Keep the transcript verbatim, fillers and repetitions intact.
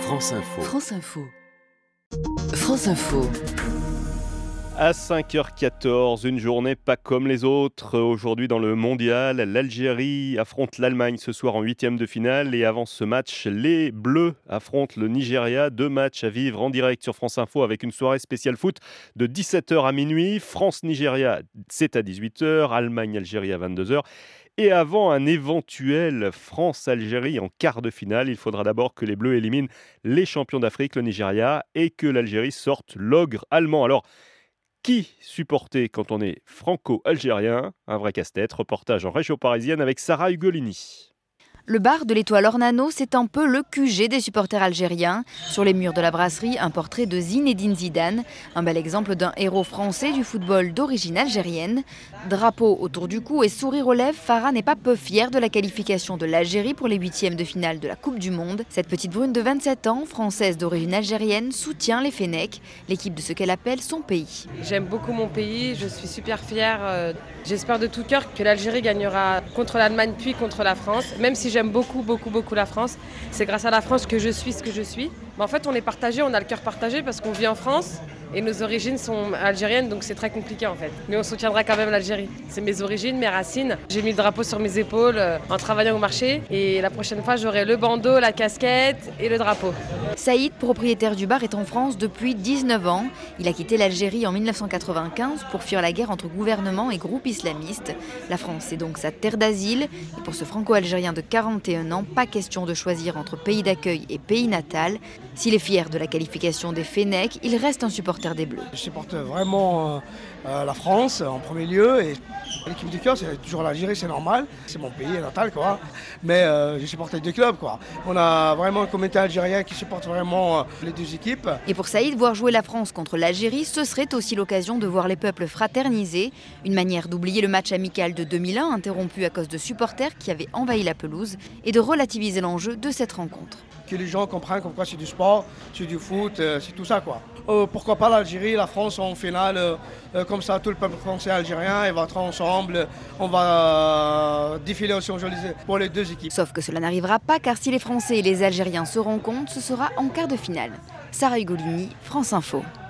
France Info. France Info. France Info. À cinq heures quatorze, une journée pas comme les autres. Aujourd'hui dans le mondial, l'Algérie affronte l'Allemagne ce soir en huitième de finale. Et avant ce match, les Bleus affrontent le Nigeria. Deux matchs à vivre en direct sur France Info avec une soirée spéciale foot de dix-sept heures à minuit. France-Nigeria, c'est à dix-huit heures. Allemagne-Algérie à vingt-deux heures. Et avant un éventuel France-Algérie en quart de finale, il faudra d'abord que les Bleus éliminent les champions d'Afrique, le Nigeria, et que l'Algérie sorte l'ogre allemand. Alors, qui supporter quand on est franco-algérien? Un vrai casse-tête. Reportage en région parisienne avec Sarah Ugolini. Le bar de l'Étoile Ornano, c'est un peu le Q G des supporters algériens. Sur les murs de la brasserie, un portrait de Zinedine Zidane, un bel exemple d'un héros français du football d'origine algérienne. Drapeau autour du cou et sourire aux lèvres, Farah n'est pas peu fière de la qualification de l'Algérie pour les huitièmes de finale de la Coupe du Monde. Cette petite brune de vingt-sept ans, française d'origine algérienne, soutient les Fennecs, l'équipe de ce qu'elle appelle son pays. J'aime beaucoup mon pays, je suis super fière. J'espère de tout cœur que l'Algérie gagnera contre l'Allemagne puis contre la France, même si j'aime beaucoup, beaucoup, beaucoup la France. C'est grâce à la France que je suis ce que je suis. Mais en fait, on est partagé, on a le cœur partagé parce qu'on vit en France et nos origines sont algériennes, donc c'est très compliqué en fait. Mais on soutiendra quand même l'Algérie. C'est mes origines, mes racines. J'ai mis le drapeau sur mes épaules euh, en travaillant au marché et la prochaine fois, j'aurai le bandeau, la casquette et le drapeau. Saïd, propriétaire du bar, est en France depuis dix-neuf ans. Il a quitté l'Algérie en mille neuf cent quatre-vingt-quinze pour fuir la guerre entre gouvernement et groupes islamistes. La France est donc sa terre d'asile. Et pour ce franco-algérien de quarante et un ans, pas question de choisir entre pays d'accueil et pays natal. S'il est fier de la qualification des Fennecs, il reste un supporter des Bleus. Je supporte vraiment euh, la France en premier lieu et l'équipe du cœur, c'est toujours l'Algérie, c'est normal, c'est mon pays natal quoi. Mais euh, je supporte les deux clubs quoi. On a vraiment un comité algérien qui supporte vraiment euh, les deux équipes. Et pour Saïd, voir jouer la France contre l'Algérie, ce serait aussi l'occasion de voir les peuples fraterniser, une manière d'oublier le match amical de deux mille un, interrompu à cause de supporters qui avaient envahi la pelouse, et de relativiser l'enjeu de cette rencontre. Que les gens comprennent comme quoi c'est du sport, c'est du foot, euh, c'est tout ça quoi. Euh, pourquoi pas l'Algérie, la France en finale, euh, euh, comme ça tout le peuple français et algérien, et va être ensemble, on va euh, défiler aussi pour les deux équipes. Sauf que cela n'arrivera pas car si les Français et les Algériens se rencontrent, ce sera en quart de finale. Sarah Ugolini, France Info.